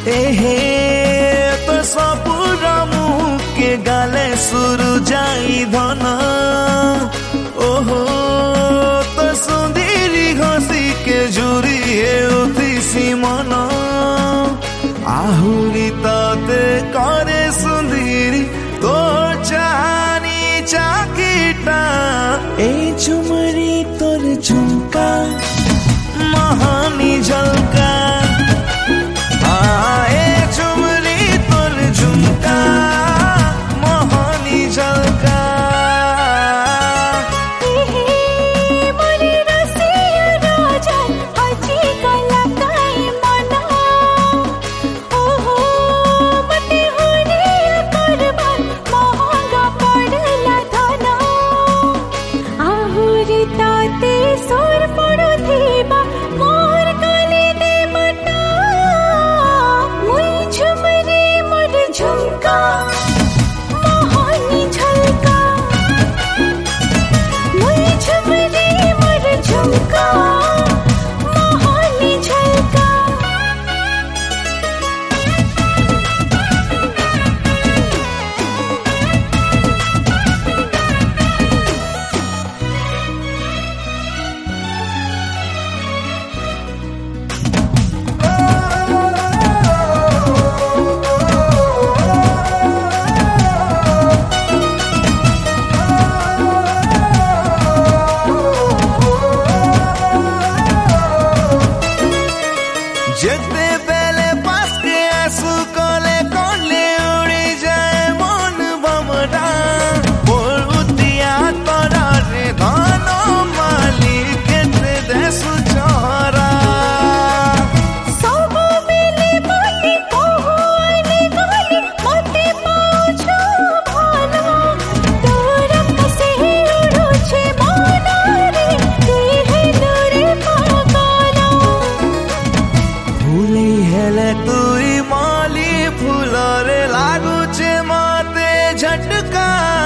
एहे तो सबुरा मुह के गाले सुरु जाई धन ओहो तो सुंदरी घसी के जुरी हे उठिसी मन आहुरी तते करे सुंदरी तो चानी चाकीटा ए झुमरी तोर झुमका महानी झलका जेते बेले पास के आंसू कोले कोले उड़ी जाए मन भमरा बोल उतिया तोरा रे धनो मालिक के देसु चोरा सब बेले मते कोहले कोले मते पाछो भालो तोरा कसे उड़ो छे माना रे देहे तोरे पागलो फूली हेले तुई माली फूलरे लागुचे माते झटका।